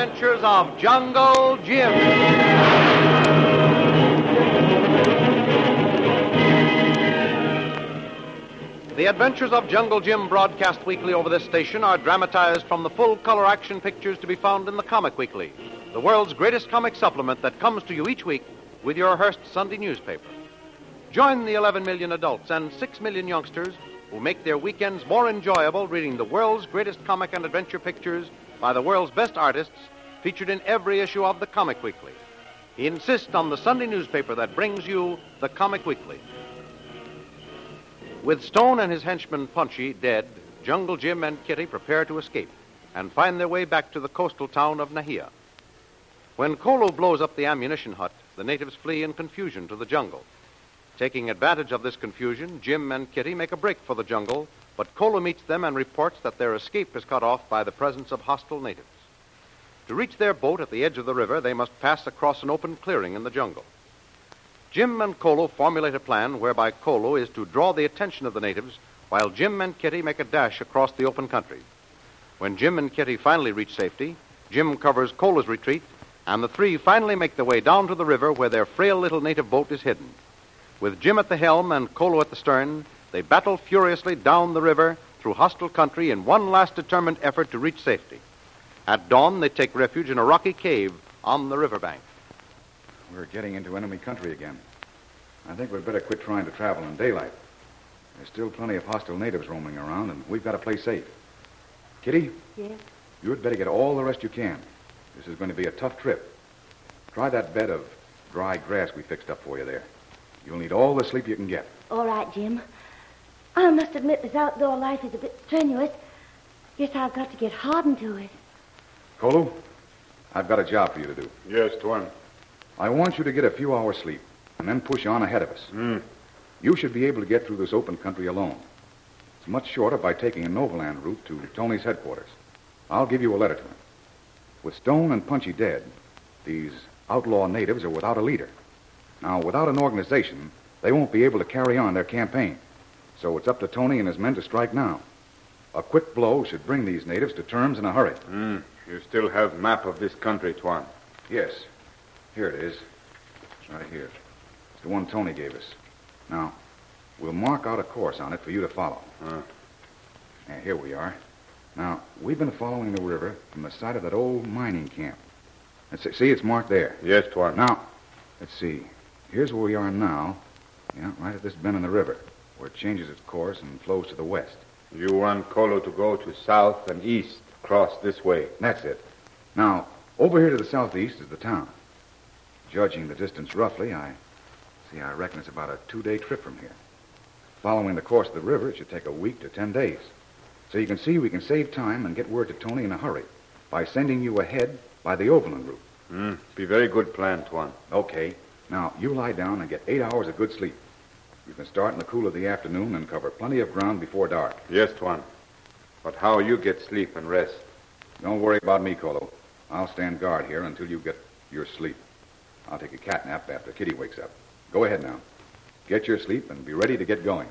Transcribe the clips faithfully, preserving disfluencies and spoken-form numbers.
Adventures of Jungle Jim. The Adventures of Jungle Jim, broadcast weekly over this station, are dramatized from the full-color action pictures to be found in the Comic Weekly, the world's greatest comic supplement that comes to you each week with your Hearst Sunday newspaper. Join the eleven million adults and six million youngsters who make their weekends more enjoyable reading the world's greatest comic and adventure pictures by the world's best artists, featured in every issue of the Comic Weekly. He insists on the Sunday newspaper that brings you the Comic Weekly. With Stone and his henchman Punchy dead, Jungle Jim and Kitty prepare to escape and find their way back to the coastal town of Nahia. When Kolo blows up the ammunition hut, the natives flee in confusion to the jungle. Taking advantage of this confusion, Jim and Kitty make a break for the jungle, but Kolo meets them and reports that their escape is cut off by the presence of hostile natives. To reach their boat at the edge of the river, they must pass across an open clearing in the jungle. Jim and Kolo formulate a plan whereby Kolo is to draw the attention of the natives while Jim and Kitty make a dash across the open country. When Jim and Kitty finally reach safety, Jim covers Kolo's retreat, and the three finally make their way down to the river where their frail little native boat is hidden. With Jim at the helm and Kolo at the stern, they battle furiously down the river through hostile country in one last determined effort to reach safety. At dawn, they take refuge in a rocky cave on the riverbank. We're getting into enemy country again. I think we'd better quit trying to travel in daylight. There's still plenty of hostile natives roaming around, and we've got to play safe. Kitty? Yes? You'd better get all the rest you can. This is going to be a tough trip. Try that bed of dry grass we fixed up for you there. You'll need all the sleep you can get. All right, Jim. I must admit this outdoor life is a bit strenuous. Guess I've got to get hardened to it. Kolo, I've got a job for you to do. Yes, Tuan. I want you to get a few hours sleep and then push on ahead of us. Mm. You should be able to get through this open country alone. It's much shorter by taking an overland route to Tony's headquarters. I'll give you a letter to him. With Stone and Punchy dead, these outlaw natives are without a leader. Now, without an organization, they won't be able to carry on their campaign. So it's up to Tony and his men to strike now. A quick blow should bring these natives to terms in a hurry. Mm. You still have map of this country, Tuan. Yes. Here it is. Right here. It's the one Tony gave us. Now, we'll mark out a course on it for you to follow. Uh. Yeah, here we are. Now, we've been following the river from the side of that old mining camp. Let's see, it's marked there. Yes, Tuan. Now, let's see. Here's where we are now. Yeah, right at this bend in the river, where it changes its course and flows to the west. You want Kolo to go to south and east, cross this way. That's it. Now, over here to the southeast is the town. Judging the distance roughly, I see, I reckon it's about a two-day trip from here. Following the course of the river, it should take a week to ten days. So you can see we can save time and get word to Tony in a hurry by sending you ahead by the overland route. Mm. Be very good plan, Tuan. Okay. Now, you lie down and get eight hours of good sleep. You can start in the cool of the afternoon and cover plenty of ground before dark. Yes, Tuan. But how you get sleep and rest? Don't worry about me, Kolo. I'll stand guard here until you get your sleep. I'll take a cat nap after Kitty wakes up. Go ahead now. Get your sleep and be ready to get going.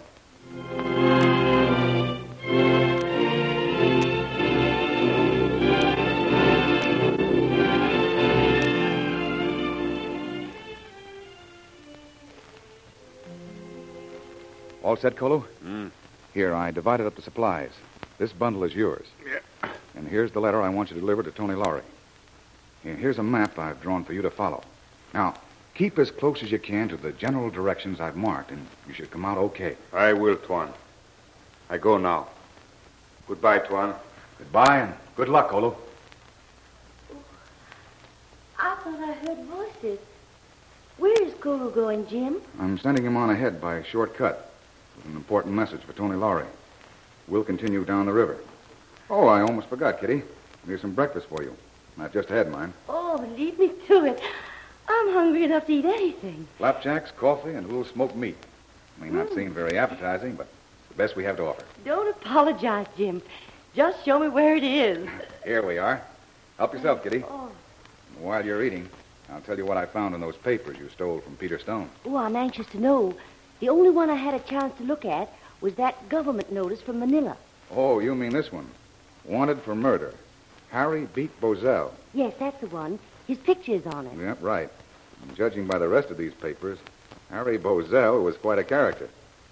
All set, Kolo? Mm. Here, I divided up the supplies. This bundle is yours. Yeah. And here's the letter I want you to deliver to Tony Lowry. And here's a map I've drawn for you to follow. Now, keep as close as you can to the general directions I've marked, and you should come out okay. I will, Tuan. I go now. Goodbye, Tuan. Goodbye, and good luck, Kolo. I thought I heard voices. Where is Kolo going, Jim? I'm sending him on ahead by a short cut with an important message for Tony Lowry. We'll continue down the river. Oh, I almost forgot, Kitty. Here's some breakfast for you. I've just had mine. Oh, lead me to it. I'm hungry enough to eat anything. Flapjacks, coffee, and a little smoked meat. May not Mm. seem very appetizing, but the best we have to offer. Don't apologize, Jim. Just show me where it is. Here we are. Help yourself, Kitty. Oh, While you're eating, I'll tell you what I found in those papers you stole from Peter Stone. oh, I'm anxious to know. The only one I had a chance to look at was that government notice from Manila. Oh, you mean this one. Wanted for murder. Harry beat Bozell. Yes, that's the one. His picture is on it. Yep, right. And judging by the rest of these papers, Harry Bozell was quite a character.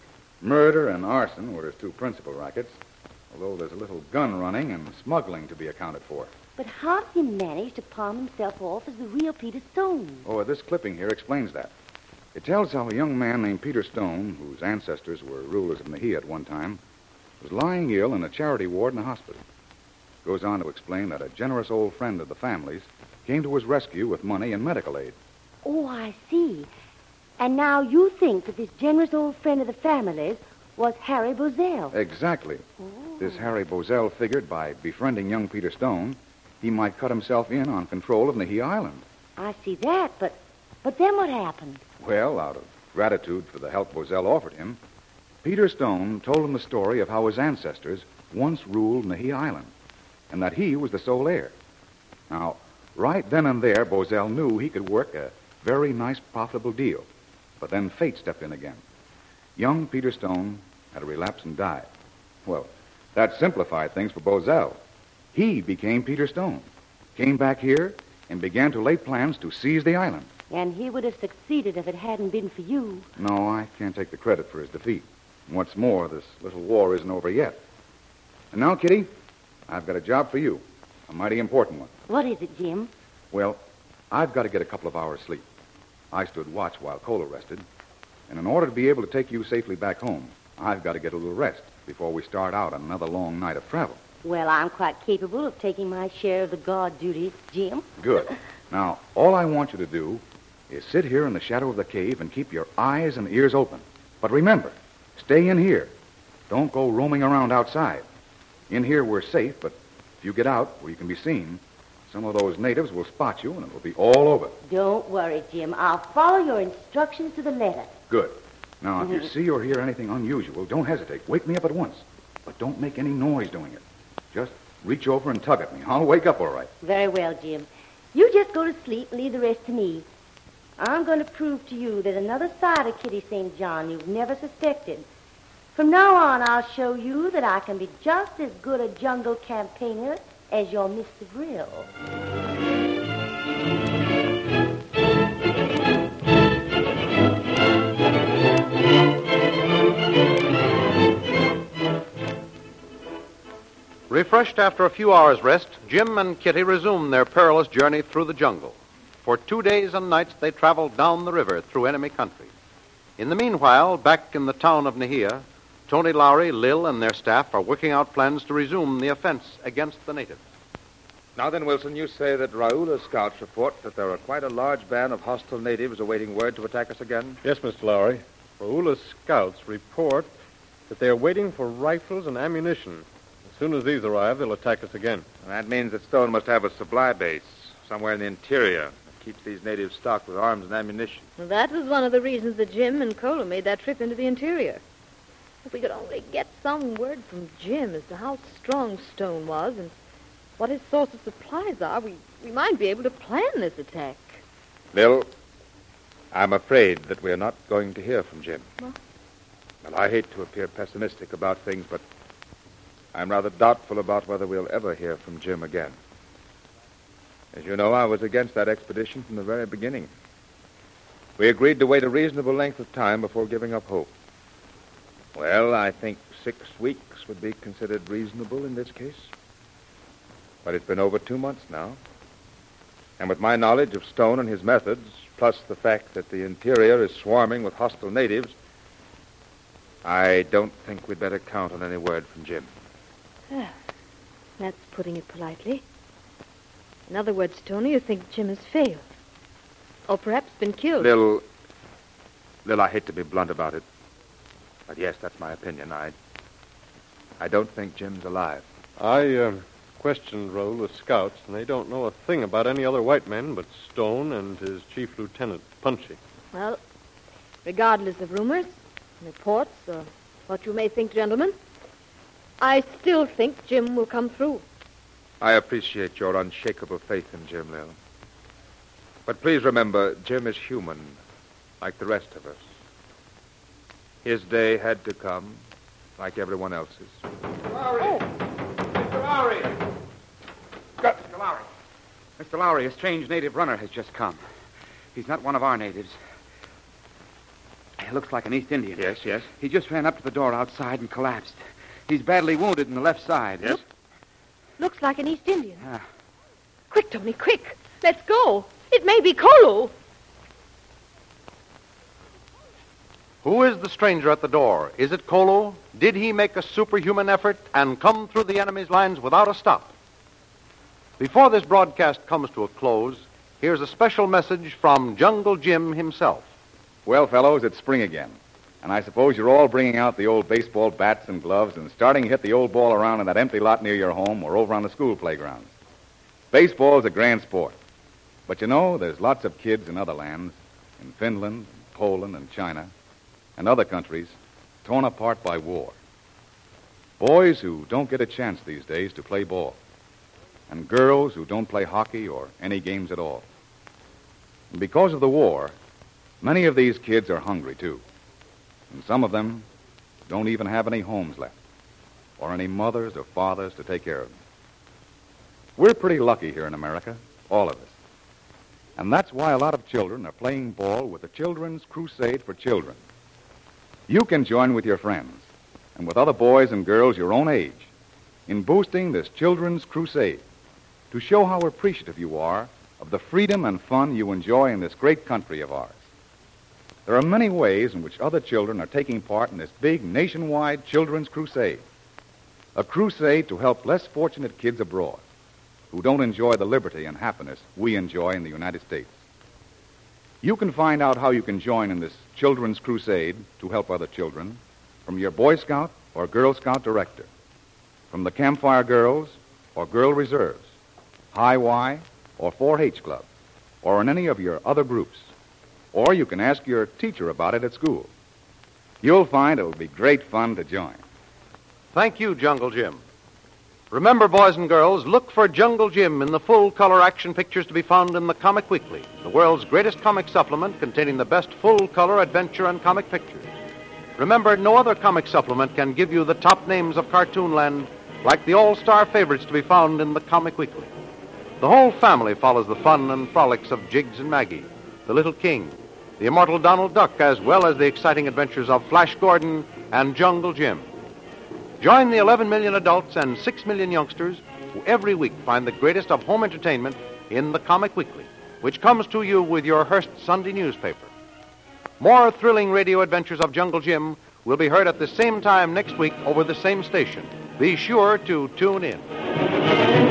Murder and arson were his two principal rackets, although there's a little gun running and smuggling to be accounted for. But how did he manage to palm himself off as the real Peter Stone? Oh, this clipping here explains that. It tells how a young man named Peter Stone, whose ancestors were rulers of Mejia at one time, was lying ill in a charity ward in a hospital. It goes on to explain that a generous old friend of the family's came to his rescue with money and medical aid. Oh, I see. And now you think that this generous old friend of the family's was Harry Bozell. Exactly. Oh. This Harry Bozell figured by befriending young Peter Stone, he might cut himself in on control of Nahia Island. I see that, but but then what happened? Well, out of gratitude for the help Bozell offered him, Peter Stone told him the story of how his ancestors once ruled Nahia Island, and that he was the sole heir. Now, right then and there, Bozell knew he could work a very nice, profitable deal. But then fate stepped in again. Young Peter Stone had a relapse and died. Well, that simplified things for Bozell. He became Peter Stone, came back here, and began to lay plans to seize the island. And he would have succeeded if it hadn't been for you. No, I can't take the credit for his defeat. And what's more, this little war isn't over yet. And now, Kitty, I've got a job for you, a mighty important one. What is it, Jim? Well, I've got to get a couple of hours' sleep. I stood watch while Cole rested, and in order to be able to take you safely back home, I've got to get a little rest before we start out on another long night of travel. Well, I'm quite capable of taking my share of the guard duty, Jim. Good. Now, all I want you to do is sit here in the shadow of the cave and keep your eyes and ears open. But remember, stay in here. Don't go roaming around outside. In here we're safe, but if you get out where you can be seen, some of those natives will spot you and it will be all over. Don't worry, Jim. I'll follow your instructions to the letter. Good. Now, if you see or hear anything unusual, don't hesitate. Wake me up at once. But don't make any noise doing it. Just reach over and tug at me. I'll wake up all right. Very well, Jim. You just go to sleep and leave the rest to me. I'm going to prove to you there's another side of Kitty Saint John you've never suspected. From now on, I'll show you that I can be just as good a jungle campaigner as your Mister Brill. Refreshed after a few hours' rest, Jim and Kitty resumed their perilous journey through the jungle. For two days and nights, they traveled down the river through enemy country. In the meanwhile, back in the town of Nahia, Tony Lowry, Lil, and their staff are working out plans to resume the offense against the natives. Now then, Wilson, you say that Raula's scouts report that there are quite a large band of hostile natives awaiting word to attack us again? Yes, Mister Lowry. Raula's scouts report that they are waiting for rifles and ammunition. As soon as these arrive, they'll attack us again. And that means that Stone must have a supply base somewhere in the interior that keeps these natives stocked with arms and ammunition. Well, that was one of the reasons that Jim and Cola made that trip into the interior. If we could only get some word from Jim as to how strong Stone was and what his source of supplies are, we, we might be able to plan this attack. Lil, I'm afraid that we're not going to hear from Jim. What? Well, I hate to appear pessimistic about things, but I'm rather doubtful about whether we'll ever hear from Jim again. As you know, I was against that expedition from the very beginning. We agreed to wait a reasonable length of time before giving up hope. Well, I think six weeks would be considered reasonable in this case. But it's been over two months now. And with my knowledge of Stone and his methods, plus the fact that the interior is swarming with hostile natives, I don't think we'd better count on any word from Jim. Ah, that's putting it politely. In other words, Tony, you think Jim has failed. Or perhaps been killed. Lil, Lil, I hate to be blunt about it. But yes, that's my opinion. I, I don't think Jim's alive. I uh, questioned Raula's scouts, and they don't know a thing about any other white men but Stone and his chief lieutenant, Punchy. Well, regardless of rumors, reports, or what you may think, gentlemen, I still think Jim will come through. I appreciate your unshakable faith in Jim, Lil. But please remember, Jim is human, like the rest of us. His day had to come, like everyone else's. Lowry! Mister Lowry! God, Mister Lowry, a strange native runner has just come. He's not one of our natives. He looks like an East Indian. Yes, yes. He just ran up to the door outside and collapsed. He's badly wounded in the left side. Yes? Looks like an East Indian. Ah. Quick, Tony, quick. Let's go. It may be Kolo. Who is the stranger at the door? Is it Kolo? Did he make a superhuman effort and come through the enemy's lines without a stop? Before this broadcast comes to a close, here's a special message from Jungle Jim himself. Well, fellows, it's spring again. And I suppose you're all bringing out the old baseball bats and gloves and starting to hit the old ball around in that empty lot near your home or over on the school playgrounds. Baseball is a grand sport. But you know, there's lots of kids in other lands, in Finland, Poland, and China, and other countries, torn apart by war. Boys who don't get a chance these days to play ball. And girls who don't play hockey or any games at all. And because of the war, many of these kids are hungry, too. And some of them don't even have any homes left, or any mothers or fathers to take care of them. We're pretty lucky here in America, all of us. And that's why a lot of children are playing ball with the Children's Crusade for Children. You can join with your friends, and with other boys and girls your own age, in boosting this Children's Crusade to show how appreciative you are of the freedom and fun you enjoy in this great country of ours. There are many ways in which other children are taking part in this big nationwide Children's Crusade. A crusade to help less fortunate kids abroad who don't enjoy the liberty and happiness we enjoy in the United States. You can find out how you can join in this Children's Crusade to help other children from your Boy Scout or Girl Scout director, from the Campfire Girls or Girl Reserves, High Y or four H Club, or in any of your other groups. Or you can ask your teacher about it at school. You'll find it'll be great fun to join. Thank you, Jungle Jim. Remember, boys and girls, look for Jungle Jim in the full-color action pictures to be found in the Comic Weekly, the world's greatest comic supplement containing the best full-color adventure and comic pictures. Remember, no other comic supplement can give you the top names of Cartoonland like the all-star favorites to be found in the Comic Weekly. The whole family follows the fun and frolics of Jiggs and Maggie, the Little King, the immortal Donald Duck, as well as the exciting adventures of Flash Gordon and Jungle Jim. Join the eleven million adults and six million youngsters who every week find the greatest of home entertainment in the Comic Weekly, which comes to you with your Hearst Sunday newspaper. More thrilling radio adventures of Jungle Jim will be heard at the same time next week over the same station. Be sure to tune in.